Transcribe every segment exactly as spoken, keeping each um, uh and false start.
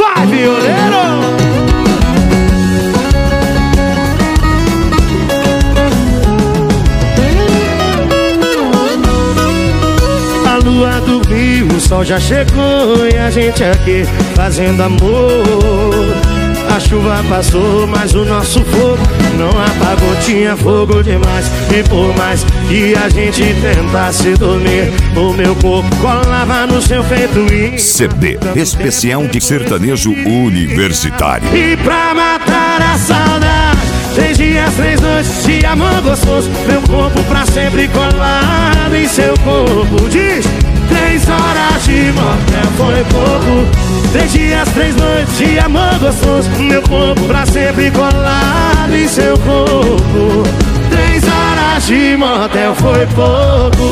Vai, violeiro! A lua dormiu, o sol já chegou e a gente aqui fazendo amor. A chuva passou, mas o nosso fogo não apagou. Tinha fogo demais e por mais que a gente tentasse dormir, o meu corpo colava no seu feito. C D especial de sertanejo universitário. E pra matar a saudade, três dias, três noites de amor gostoso, meu corpo pra sempre colado em seu corpo. Diz, três horas de motel foi pouco. Três dias, três noites de amor gostoso, meu corpo pra sempre colado em seu corpo. Três horas de motel foi pouco.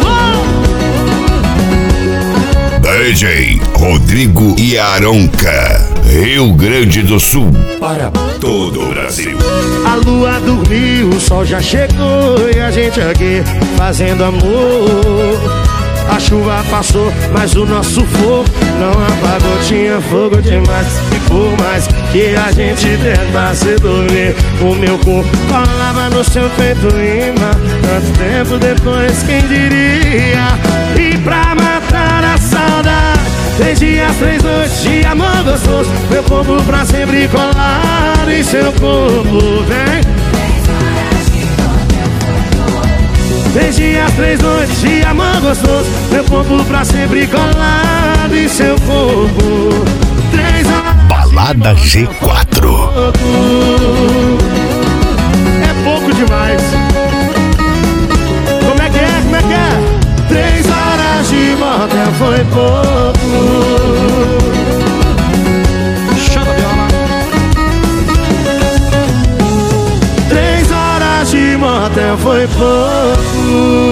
D J Rodrigo e Aronca, Rio Grande do Sul, para todo o Brasil. A lua dormiu, o sol já chegou e a gente aqui fazendo amor. A chuva passou, mas o nosso fogo não apagou. Tinha fogo demais e por mais que a gente tentasse dormir, o meu corpo colava no seu peito imã. Tanto tempo depois, quem diria? E pra matar a saudade, três dias, três noites de amor gostoso, meu corpo pra sempre colado em seu corpo. Vem! Três dias, três noites de amor gostoso, meu corpo pra sempre colado em seu corpo. Três horas. Balada G quatro. É pouco demais. Como é que é? Como é que é? Três horas de motel foi pouco. Chama a viola. Três horas de motel foi pouco.